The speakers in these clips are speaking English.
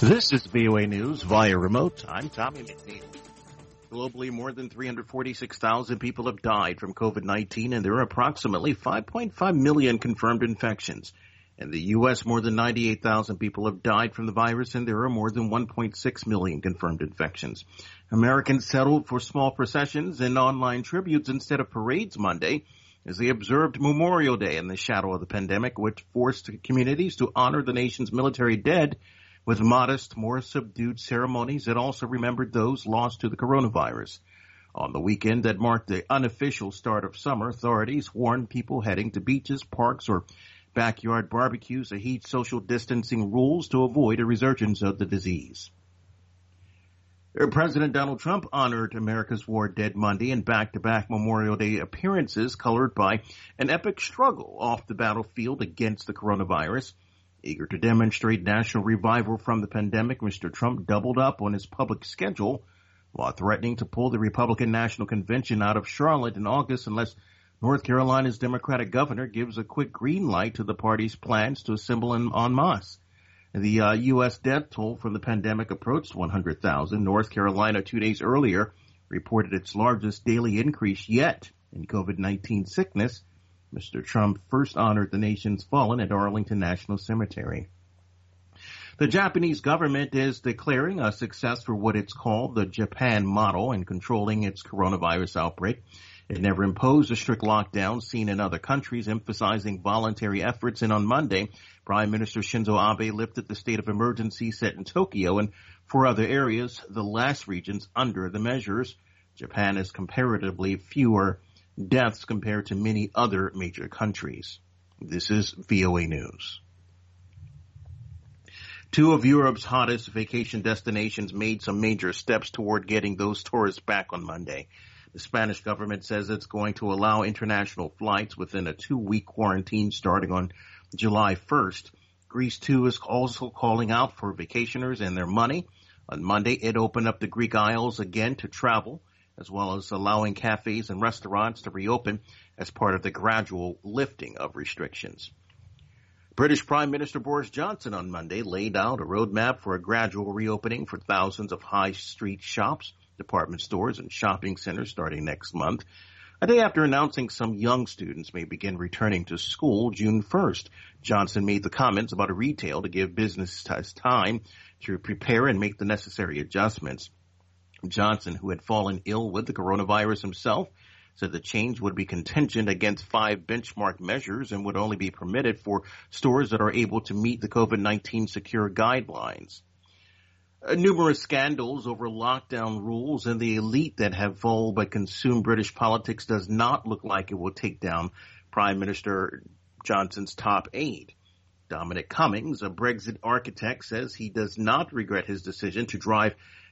This is VOA News via remote. I'm Tommy McNeil. Globally, more than 346,000 people have died from COVID-19, and there are approximately 5.5 million confirmed infections. In the U.S., more than 98,000 people have died from the virus, and there are more than 1.6 million confirmed infections. Americans settled for small processions and online tributes instead of parades Monday, as they observed Memorial Day in the shadow of the pandemic, which forced communities to honor the nation's military dead with modest, more subdued ceremonies that also remembered those lost to the coronavirus. On the weekend that marked the unofficial start of summer, authorities warned people heading to beaches, parks, or backyard barbecues to heed social distancing rules to avoid a resurgence of the disease. President Donald Trump honored America's war dead Monday in back-to-back Memorial Day appearances colored by an epic struggle off the battlefield against the coronavirus. Eager to demonstrate national revival from the pandemic, Mr. Trump doubled up on his public schedule while threatening to pull the Republican National Convention out of Charlotte in August unless North Carolina's Democratic governor gives a quick green light to the party's plans to assemble en masse. The U.S. death toll from the pandemic approached 100,000. North Carolina 2 days earlier reported its largest daily increase yet in COVID-19 sickness. Mr. Trump first honored the nation's fallen at Arlington National Cemetery. The Japanese government is declaring a success for what it's called the Japan model in controlling its coronavirus outbreak. It never imposed a strict lockdown seen in other countries, emphasizing voluntary efforts. And on Monday, Prime Minister Shinzo Abe lifted the state of emergency set in Tokyo and 4 other areas, the last regions under the measures. Japan has comparatively fewer deaths compared to many other major countries. This is VOA News. 2 of Europe's hottest vacation destinations made some major steps toward getting those tourists back on Monday. The Spanish government says it's going to allow international flights within a 2-week quarantine starting on July 1st. Greece, too, is also calling out for vacationers and their money. On Monday, it opened up the Greek Isles again to travel, as well as allowing cafes and restaurants to reopen as part of the gradual lifting of restrictions. British Prime Minister Boris Johnson on Monday laid out a roadmap for a gradual reopening for thousands of high street shops, department stores, and shopping centers starting next month, a day after announcing some young students may begin returning to school June 1st. Johnson made the comments about retail to give business time to prepare and make the necessary adjustments. Johnson, who had fallen ill with the coronavirus himself, said the change would be contingent against 5 benchmark measures and would only be permitted for stores that are able to meet the COVID-19 secure guidelines. Numerous scandals over lockdown rules and the elite that have all but consumed British politics does not look like it will take down Prime Minister Johnson's top aide. Dominic Cummings, a Brexit architect, says he does not regret his decision to drive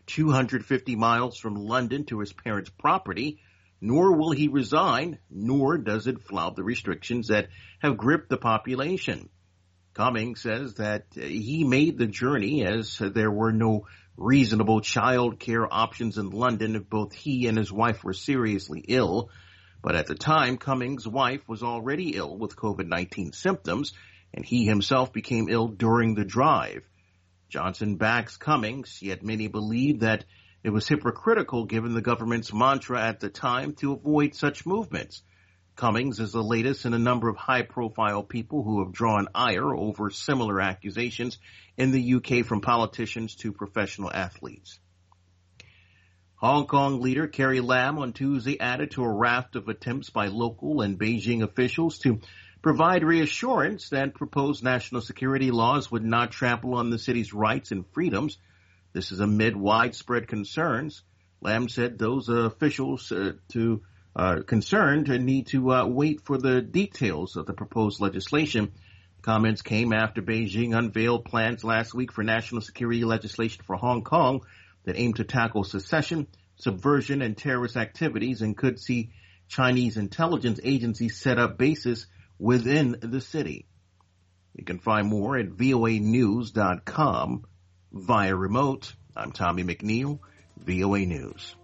250 miles from London to his parents' property, nor will he resign, nor does it flout the restrictions that have gripped the population. Cummings says that he made the journey as there were no reasonable child care options in London if both he and his wife were seriously ill. But at the time, Cummings' wife was already ill with COVID-19 symptoms, and he himself became ill during the drive. Johnson backs Cummings, yet many believe that it was hypocritical given the government's mantra at the time to avoid such movements. Cummings is the latest in a number of high-profile people who have drawn ire over similar accusations in the UK from politicians to professional athletes. Hong Kong leader Carrie Lam on Tuesday added to a raft of attempts by local and Beijing officials to provide reassurance that proposed national security laws would not trample on the city's rights and freedoms. This is amid widespread concerns. Lam said those officials concerned need to wait for the details of the proposed legislation. Comments came after Beijing unveiled plans last week for national security legislation for Hong Kong that aim to tackle secession, subversion, and terrorist activities and could see Chinese intelligence agencies set up bases within the city. You can find more at voanews.com via remote. I'm Tommy McNeil, VOA News.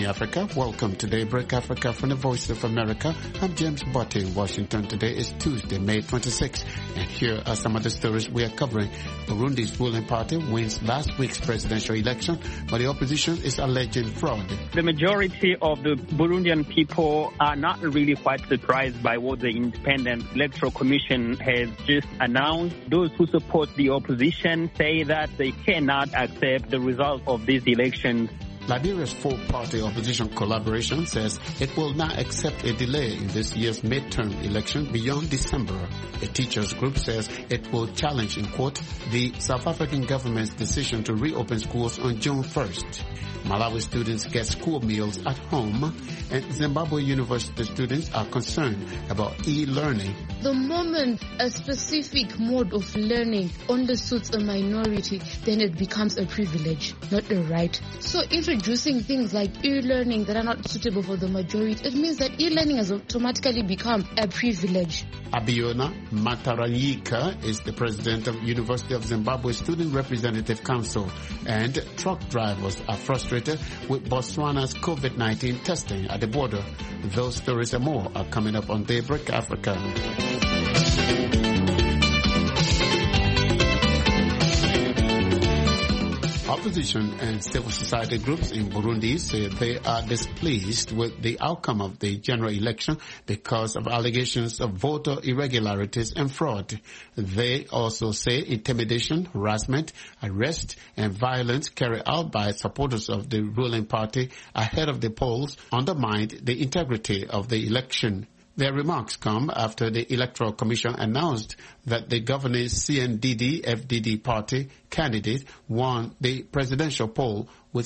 Africa. Welcome to Daybreak Africa from the Voice of America. I'm James Botte in Washington. Today is Tuesday, May 26, and here are some of the stories we are covering. Burundi's ruling party wins last week's presidential election, but the opposition is alleging fraud. The majority of the Burundian people are not really quite surprised by what the Independent Electoral Commission has just announced. Those who support the opposition say that they cannot accept the result of these elections. Liberia's four-party opposition collaboration says it will not accept a delay in this year's midterm election beyond December. A teachers group says it will challenge in court the South African government's decision to reopen schools on June 1st. Malawi students get school meals at home, and Zimbabwe University students are concerned about e-learning. The moment a specific mode of learning only suits a minority, then it becomes a privilege, not a right. So introducing things like e-learning that are not suitable for the majority, it means that e-learning has automatically become a privilege. Abiona Mataranyika is the president of University of Zimbabwe Student Representative Council, and truck drivers are frustrated with Botswana's COVID-19 testing at the border. Those stories and more are coming up on Daybreak Africa. Opposition and civil society groups in Burundi say they are displeased with the outcome of the general election because of allegations of voter irregularities and fraud. They also say intimidation, harassment, arrest, and violence carried out by supporters of the ruling party ahead of the polls undermined the integrity of the election. Their remarks come after the Electoral Commission announced that the governing CNDD-FDD party candidate won the presidential poll with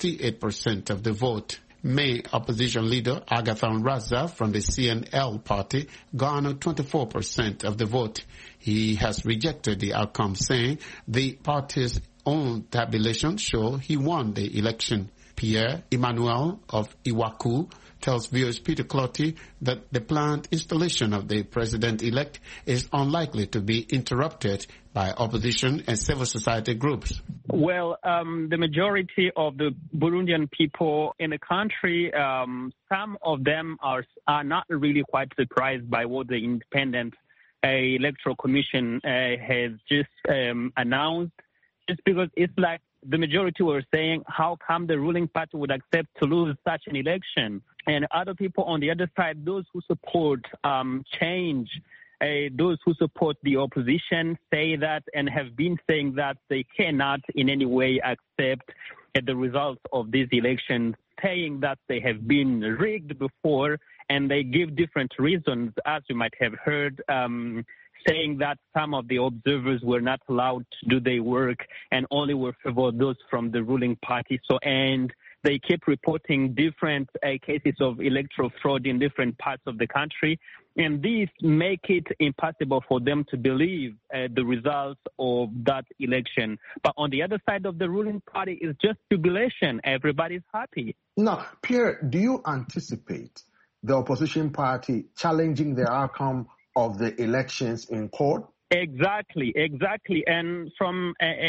68% of the vote. Main opposition leader Agathon Rasa from the CNL party garnered 24% of the vote. He has rejected the outcome, saying the party's own tabulation show he won the election. Pierre Emmanuel of Iwaku tells viewers Peter Clottey that the planned installation of the president-elect is unlikely to be interrupted by opposition and civil society groups. Well, the majority of the Burundian people in the country, some of them are not really quite surprised by what the Independent Electoral Commission has just announced, just because it's like the majority were saying, how come the ruling party would accept to lose such an election? And other people on the other side, those who support change, those who support the opposition say that and have been saying that they cannot in any way accept the results of these elections, saying that they have been rigged before, and they give different reasons, as you might have heard, saying that some of the observers were not allowed to do their work and only were favored those from the ruling party. And they keep reporting different cases of electoral fraud in different parts of the country. And these make it impossible for them to believe the results of that election. But on the other side of the ruling party is just jubilation. Everybody's happy. Now, Pierre, do you anticipate the opposition party challenging the outcome of the elections in court? Exactly. And from,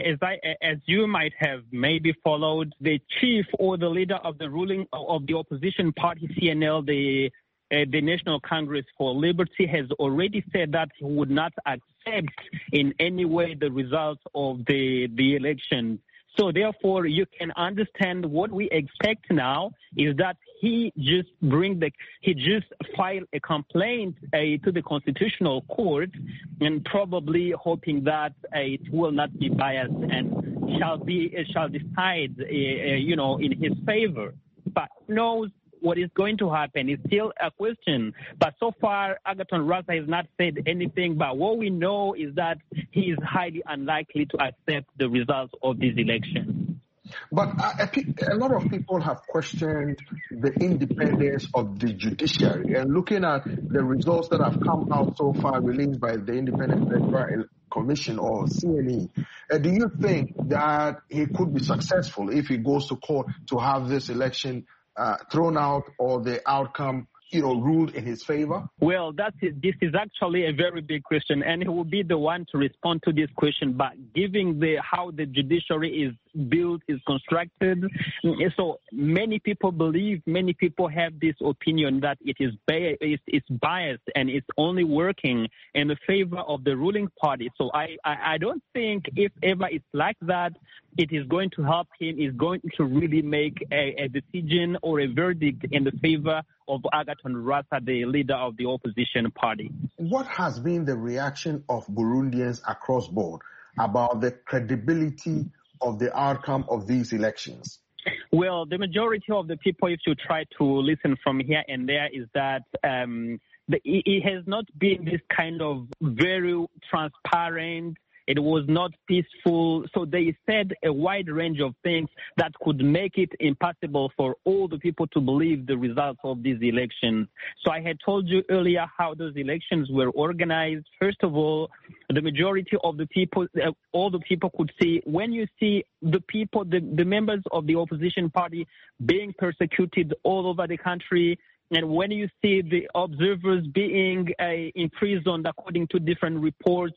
as you might have maybe followed, the chief or the leader of the opposition party, CNL, the National Congress for Liberty, has already said that he would not accept in any way the results of the election. So therefore, you can understand what we expect now is that he just file a complaint to the Constitutional Court, and probably hoping that it will not be biased and shall decide in his favor. But who knows what is going to happen is still a question. But so far, Agathon Rasa has not said anything. But what we know is that he is highly unlikely to accept the results of these elections. But a lot of people have questioned the independence of the judiciary. And looking at the results that have come out so far released by the Independent Electoral Commission or CNE, do you think that he could be successful if he goes to court to have this election thrown out or the outcome ruled in his favor? Well, this is actually a very big question, and he will be the one to respond to this question. But given how the judiciary is built, is constructed. So many people believe, many people have this opinion that it's biased and it's only working in the favor of the ruling party. So I don't think if ever it's like that, it is going to help him, is going to really make a decision or a verdict in the favor of Agathon Rwasa, the leader of the opposition party. What has been the reaction of Burundians across board about the credibility of the outcome of these elections? Well, the majority of the people, if you try to listen from here and there, is that it has not been this kind of very transparent. It was not peaceful. So they said a wide range of things that could make it impossible for all the people to believe the results of these elections. So I had told you earlier how those elections were organized. First of all, the majority of the people, all the people could see, when you see the people, the members of the opposition party being persecuted all over the country, and when you see the observers being imprisoned according to different reports,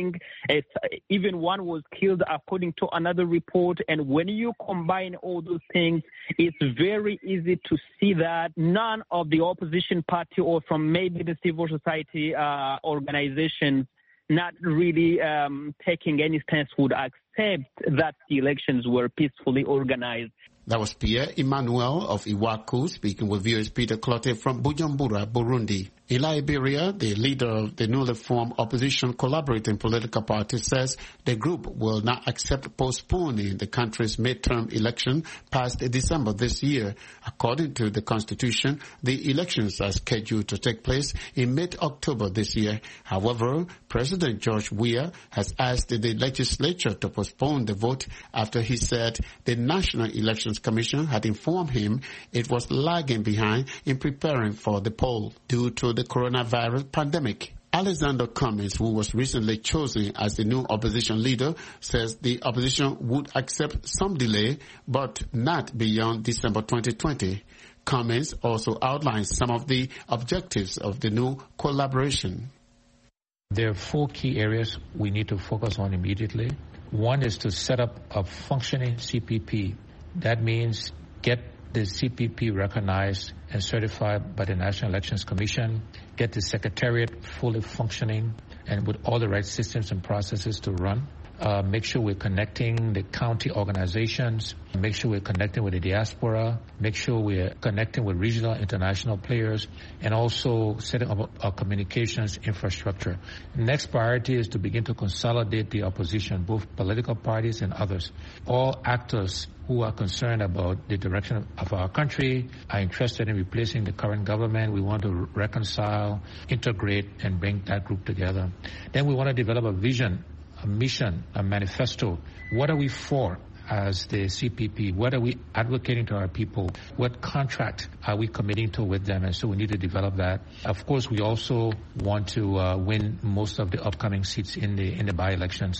even one was killed according to another report, and when you combine all those things, it's very easy to see that none of the opposition party or from maybe the civil society organizations not really taking any stance would accept that the elections were peacefully organized. That was Pierre Emmanuel of Iwaku speaking with viewers Peter Clotte from Bujumbura, Burundi. In Liberia, the leader of the newly formed opposition collaborating political party says the group will not accept postponing the country's midterm election past December this year. According to the constitution, the elections are scheduled to take place in mid-October this year. However, President George Weah has asked the legislature to postpone the vote after he said the National Elections Commission had informed him it was lagging behind in preparing for the poll due to the coronavirus pandemic. Alexander Cummins, who was recently chosen as the new opposition leader, says the opposition would accept some delay, but not beyond December 2020. Cummins also outlines some of the objectives of the new collaboration. There are 4 key areas we need to focus on immediately. One is to set up a functioning CPP. That means get the CPP recognized and certified by the National Elections Commission, get the Secretariat fully functioning and with all the right systems and processes to run. Make sure we're connecting the county organizations, make sure we're connecting with the diaspora, make sure we're connecting with regional international players, and also setting up our communications infrastructure. Next priority is to begin to consolidate the opposition, both political parties and others. All actors who are concerned about the direction of our country are interested in replacing the current government. We want to reconcile, integrate, and bring that group together. Then we want to develop a vision, a mission, a manifesto. What are we for as the CPP? What are we advocating to our people? What contract are we committing to with them? And so we need to develop that. Of course, we also want to win most of the upcoming seats in the by-elections.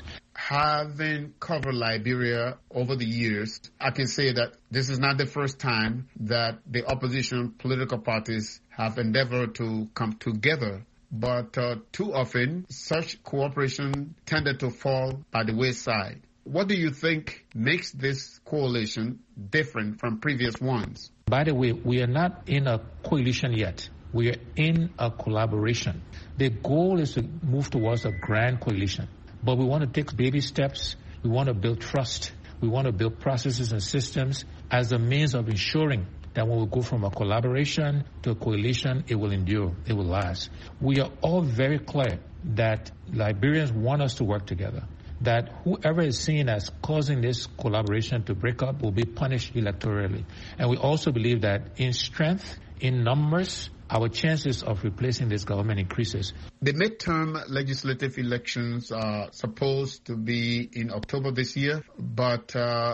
Having covered Liberia over the years, I can say that this is not the first time that the opposition political parties have endeavored to come together. But too often, such cooperation tended to fall by the wayside. What do you think makes this coalition different from previous ones? By the way, we are not in a coalition yet. We are in a collaboration. The goal is to move towards a grand coalition. But we want to take baby steps. We want to build trust. We want to build processes and systems as a means of ensuring that when we go from a collaboration to a coalition, it will endure, it will last. We are all very clear that Liberians want us to work together, that whoever is seen as causing this collaboration to break up will be punished electorally. And we also believe that in strength, in numbers, our chances of replacing this government increases. The midterm legislative elections are supposed to be in October this year, but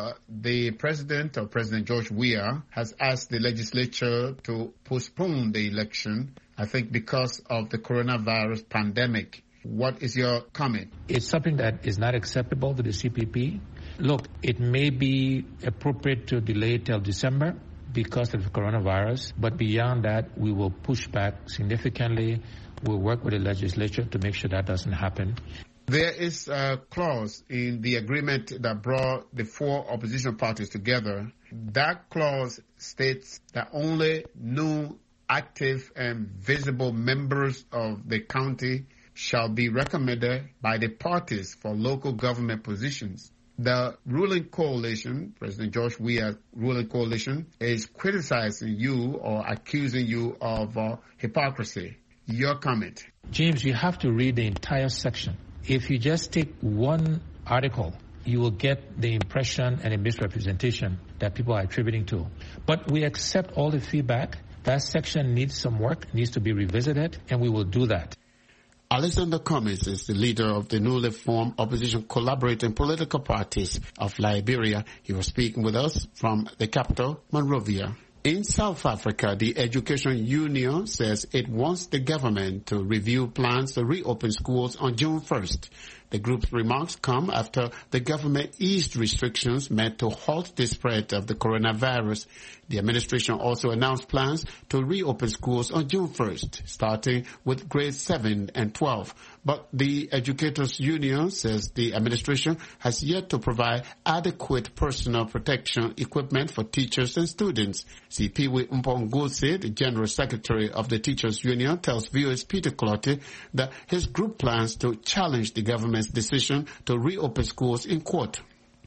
the President George Weah has asked the legislature to postpone the election, I think because of the coronavirus pandemic. What is your comment? It's something that is not acceptable to the CPP. Look, it may be appropriate to delay till December because of the coronavirus, but beyond that, we will push back significantly. We'll work with the legislature to make sure that doesn't happen. There is a clause in the agreement that brought the four opposition parties together. That clause states that only new, active and visible members of the county shall be recommended by the parties for local government positions. The ruling coalition, President George Weah's ruling coalition, is criticizing you or accusing you of hypocrisy. Your comment? James, you have to read the entire section. If you just take one article, you will get the impression and a misrepresentation that people are attributing to. But we accept all the feedback. That section needs some work, needs to be revisited, and we will do that. Alexander Cummings is the leader of the newly formed opposition collaborating political parties of Liberia. He was speaking with us from the capital, Monrovia. In South Africa, the Education Union says it wants the government to review plans to reopen schools on June 1st. The group's remarks come after the government eased restrictions meant to halt the spread of the coronavirus. The administration also announced plans to reopen schools on June 1st, starting with grades 7 and 12. But the Educators Union says the administration has yet to provide adequate personal protection equipment for teachers and students. Sipiwe Mpongose, the General Secretary of the Teachers Union, tells viewers Peter Clottey that his group plans to challenge the government's decision to reopen schools in court.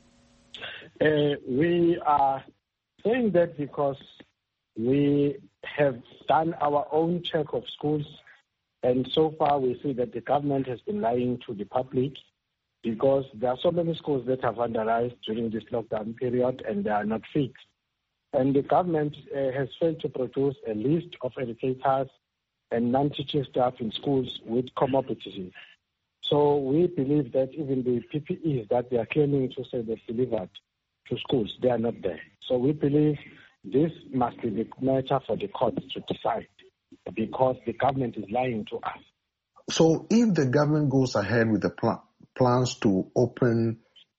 We are saying that because we have done our own check of schools, and so far we see that the government has been lying to the public because there are so many schools that have vandalized during this lockdown period and they are not fixed. And the government has failed to produce a list of educators and non-teaching staff in schools with comorbidities. So we believe that even the PPEs that they are claiming to say they've delivered to schools, they are not there. So we believe this must be the matter for the courts to decide because the government is lying to us. So if the government goes ahead with the plans to open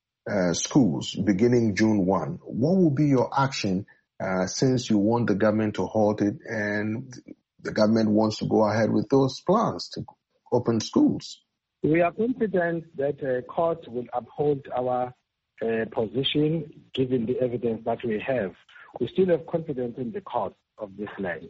schools beginning June 1, what will be your action since you want the government to halt it and the government wants to go ahead with those plans to open schools? We are confident that court will uphold our position given the evidence that we have. We still have confidence in the court of this land.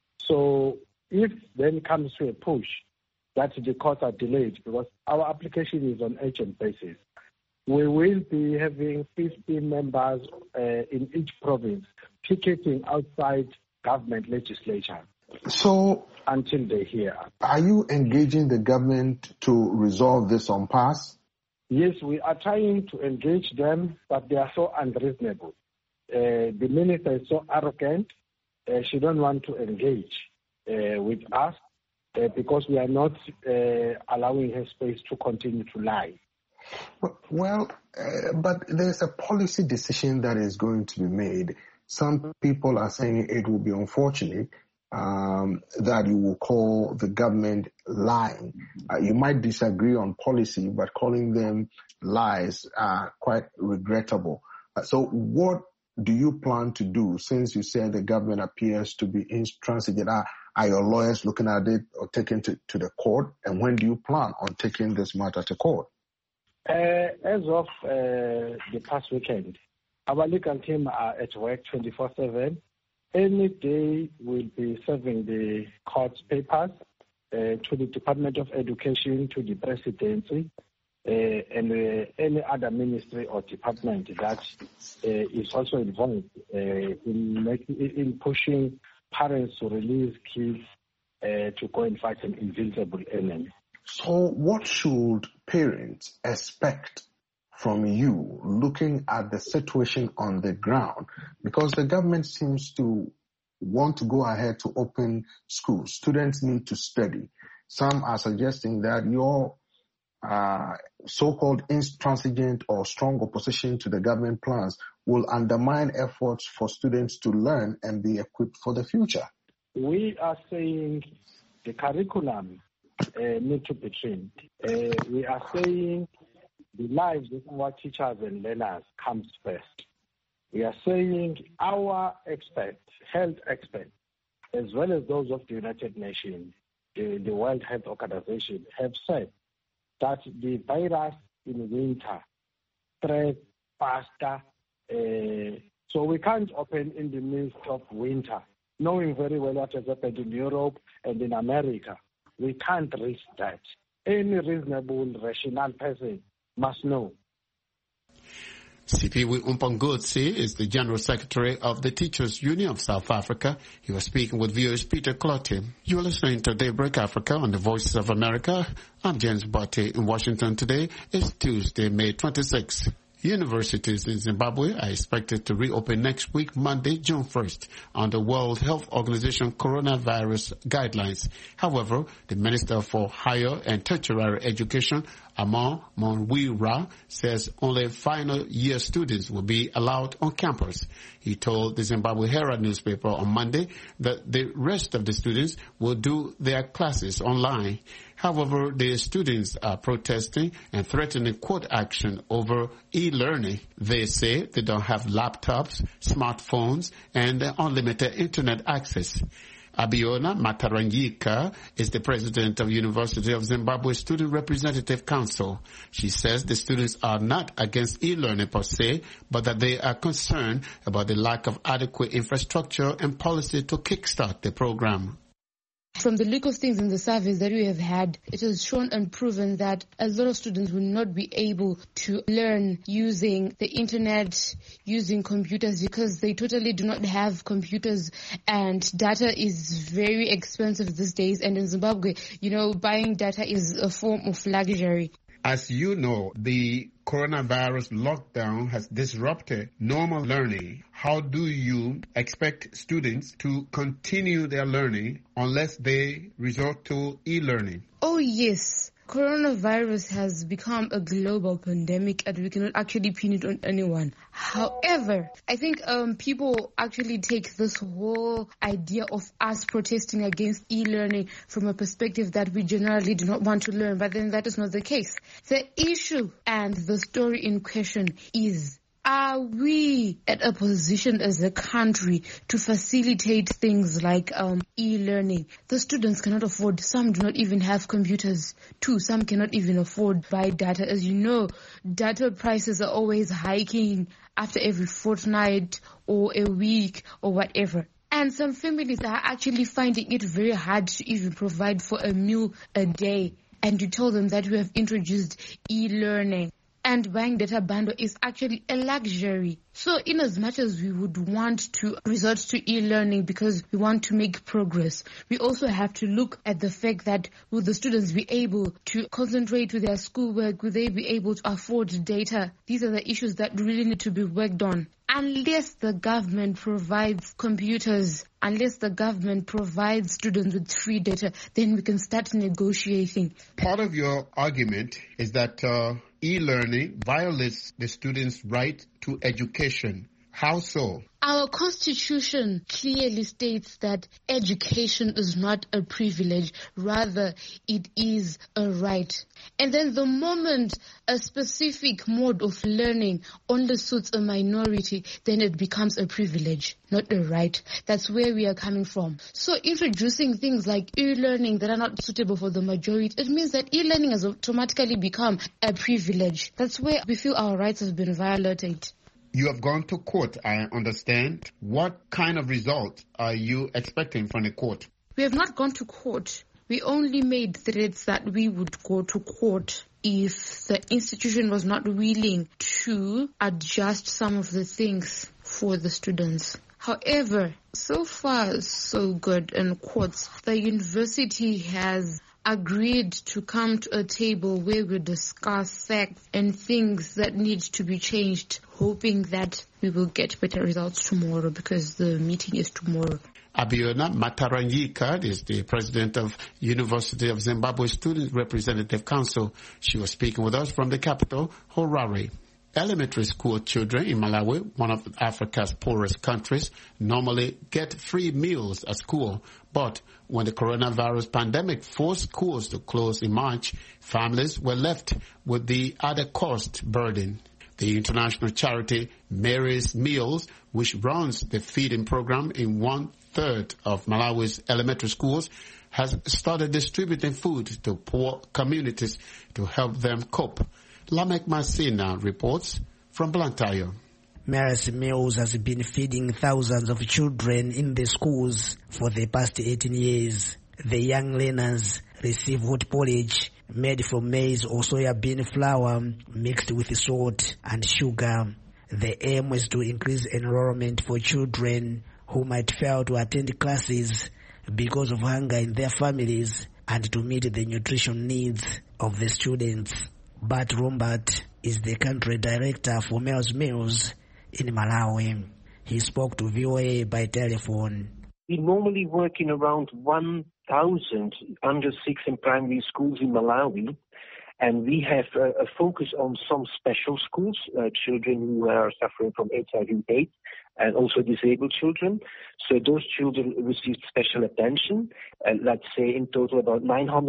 So if then comes to a push that the courts are delayed because our application is on urgent basis, we will be having 15 members in each province picketing outside government legislature. So until they hear. Are you engaging the government to resolve this impasse? Yes, we are trying to engage them, but they are so unreasonable. The minister is so arrogant. She don't want to engage with us because we are not allowing her space to continue to lie. Well, but there's a policy decision that is going to be made. Some people are saying it will be unfortunate that you will call the government lying. You might disagree on policy, but calling them lies are quite regrettable. So what do you plan to do since you said the government appears to be intransigent? Are your lawyers looking at it or taking it to the court? And when do you plan on taking this matter to court? As of the past weekend, our legal team are at work 24/7. Any day we'll be serving the court's papers to the Department of Education, to the Presidency, and any other ministry or department that is also involved in pushing parents to release kids to go and fight an invincible enemy. So what should parents expect from you looking at the situation on the ground? Because the government seems to want to go ahead to open schools. Students need to study. Some are suggesting that your so-called intransigent or strong opposition to the government plans will undermine efforts for students to learn and be equipped for the future. We are saying the curriculum need to be changed. We are saying the lives of our teachers and learners comes first. We are saying our experts, health experts, as well as those of the United Nations, the World Health Organization, have said that the virus in winter spreads faster. So we can't open in the midst of winter, knowing very well what has happened in Europe and in America. We can't risk that. Any reasonable, rational person must know. Sipiwe Umpangotsi is the General Secretary of the Teachers Union of South Africa. He was speaking with viewers Peter Clottey. You are listening to Daybreak Africa on the Voices of America. I'm James Botte in Washington. Today is Tuesday, May 26th. Universities in Zimbabwe are expected to reopen next week, Monday, June 1st, under World Health Organization coronavirus guidelines. However, the Minister for Higher and Tertiary Education, Amon Monwira, says only final year students will be allowed on campus. He told the Zimbabwe Herald newspaper on Monday that the rest of the students will do their classes online. However, the students are protesting and threatening court action over e-learning. They say they don't have laptops, smartphones, and unlimited internet access. Abiona Mataranyika is the president of University of Zimbabwe Student Representative Council. She says the students are not against e-learning per se, but that they are concerned about the lack of adequate infrastructure and policy to kickstart the program. From the look of things in the surveys that we have had, it has shown and proven that a lot of students will not be able to learn using the internet, using computers, because they totally do not have computers, and data is very expensive these days. And in Zimbabwe, buying data is a form of luxury. As you know, the coronavirus lockdown has disrupted normal learning. How do you expect students to continue their learning unless they resort to e-learning? Oh, yes. Coronavirus has become a global pandemic and we cannot actually pin it on anyone. However, I think people actually take this whole idea of us protesting against e-learning from a perspective that we generally do not want to learn, but then that is not the case. The issue and the story in question is, are we at a position as a country to facilitate things like e-learning? The students cannot afford. Some do not even have computers. Too, some cannot even afford to buy data. As you know, data prices are always hiking after every fortnight or a week or whatever. And some families are actually finding it very hard to even provide for a meal a day. And you tell them that we have introduced e-learning. And buying data bundle is actually a luxury. So in as much as we would want to resort to e-learning because we want to make progress, we also have to look at the fact that will the students be able to concentrate with their schoolwork? Will they be able to afford data? These are the issues that really need to be worked on. Unless the government provides computers, unless the government provides students with free data, then we can start negotiating. Part of your argument is that e-learning violates the students' right to education. How so? Our constitution clearly states that education is not a privilege, rather it is a right. And then the moment a specific mode of learning only suits a minority, then it becomes a privilege, not a right. That's where we are coming from. So introducing things like e-learning that are not suitable for the majority, it means that e-learning has automatically become a privilege. That's where we feel our rights have been violated. You have gone to court, I understand. What kind of result are you expecting from the court? We have not gone to court. We only made threats that we would go to court if the institution was not willing to adjust some of the things for the students. However, so far so good in courts. The university has agreed to come to a table where we discuss facts and things that need to be changed, hoping that we will get better results tomorrow because the meeting is tomorrow. Abiona Mataranyika is the president of University of Zimbabwe Student Representative Council. She was speaking with us from the capital, Harare. Elementary school children in Malawi, one of Africa's poorest countries, normally get free meals at school. But when the coronavirus pandemic forced schools to close in March, families were left with the added cost burden. The international charity Mary's Meals, which runs the feeding program in 1/3 of Malawi's elementary schools, has started distributing food to poor communities to help them cope. Lamek Masina reports from Blantyre. Mercy Mills has been feeding thousands of children in the schools for the past 18 years. The young learners receive hot porridge made from maize or soya bean flour mixed with salt and sugar. The aim is to increase enrollment for children who might fail to attend classes because of hunger in their families and to meet the nutrition needs of the students. Bart Rombert is the country director for Mercy Mills in Malawi. He spoke to VOA by telephone. We normally work in around 1,000 under 6 and primary schools in Malawi, and we have a focus on some special schools, children who are suffering from HIV/AIDS, and also disabled children. So those children received special attention, let's say in total about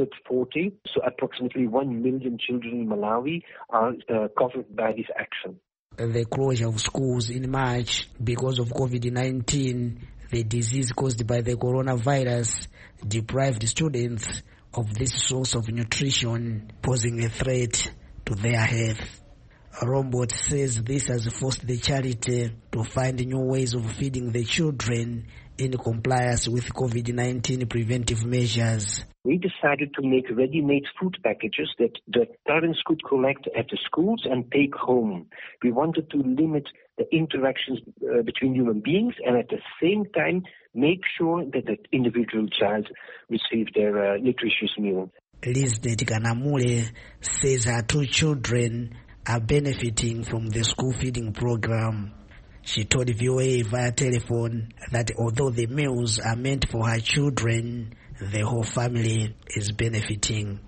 940, so approximately 1 million children in Malawi are covered by this action. The closure of schools in March because of COVID-19, the disease caused by the coronavirus, deprived students of this source of nutrition, posing a threat to their health. Rombot says this has forced the charity to find new ways of feeding the children in compliance with COVID-19 preventive measures. We decided to make ready-made food packages that parents could collect at the schools and take home. We wanted to limit the interactions between human beings and at the same time make sure that the individual child received their nutritious meal. Liznet Kanamule says her 2 children are benefiting from the school feeding program. She told VOA via telephone that although the meals are meant for her children, the whole family is benefiting.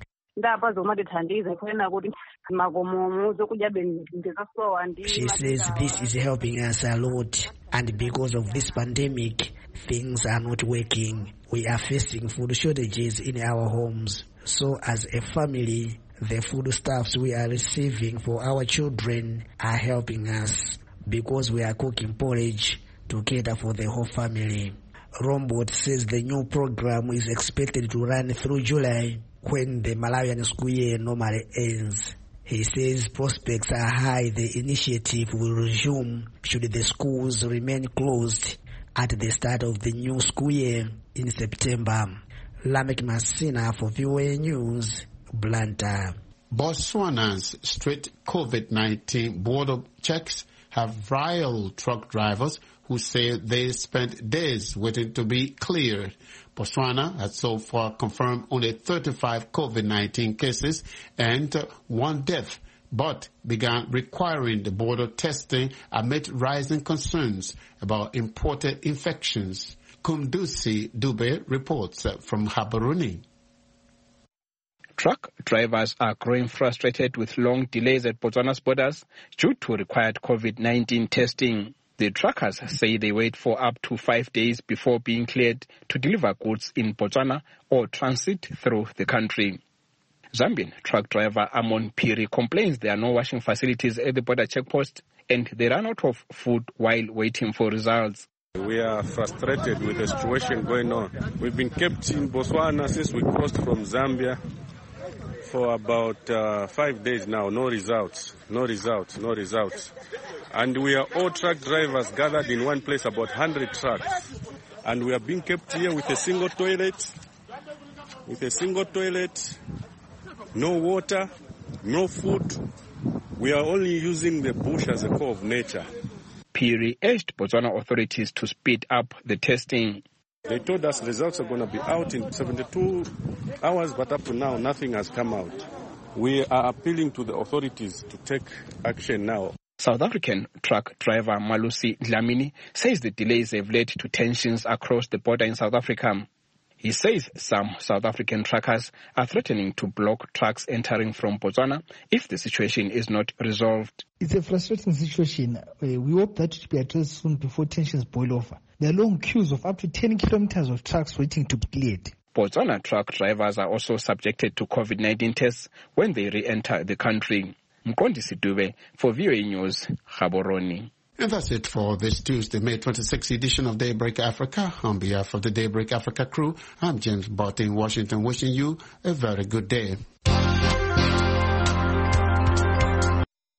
She says this is helping us a lot, and because of this pandemic, things are not working. We are facing food shortages in our homes. So as a family, the foodstuffs we are receiving for our children are helping us because we are cooking porridge to cater for the whole family. Rombot says the new program is expected to run through July, when the Malawian school year normally ends. He says prospects are high the initiative will resume should the schools remain closed at the start of the new school year in September. Lamek Masina for VOA News, Blantyre. Botswana's strict COVID-19 border checks have riled truck drivers who say they spent days waiting to be cleared. Botswana has so far confirmed only 35 COVID-19 cases and 1 death, but began requiring the border testing amid rising concerns about imported infections. Kundusi Dube reports from Gaborone. Truck drivers are growing frustrated with long delays at Botswana's borders due to required COVID-19 testing. The truckers say they wait for up to 5 days before being cleared to deliver goods in Botswana or transit through the country. Zambian truck driver Amon Piri complains there are no washing facilities at the border checkpost and they run out of food while waiting for results. We are frustrated with the situation going on. We've been kept in Botswana since we crossed from Zambia for about 5 days now. No results. And we are all truck drivers gathered in one place, about 100 trucks. And we are being kept here with a single toilet, no water, no food. We are only using the bush as a core of nature. Piri urged Botswana authorities to speed up the testing. They told us results are going to be out in 72 hours, but up to now, nothing has come out. We are appealing to the authorities to take action now. South African truck driver Malusi Dlamini says the delays have led to tensions across the border in South Africa. He says some South African truckers are threatening to block trucks entering from Botswana if the situation is not resolved. It's a frustrating situation. We hope that it will be addressed soon before tensions boil over. There are long queues of up to 10 kilometers of trucks waiting to be cleared. Botswana truck drivers are also subjected to COVID-19 tests when they re-enter the country. Mqondisi Dube for VOA News, Gaborone. And that's it for this Tuesday, May 26th edition of Daybreak Africa. On behalf of the Daybreak Africa crew, I'm James Barton in Washington, wishing you a very good day.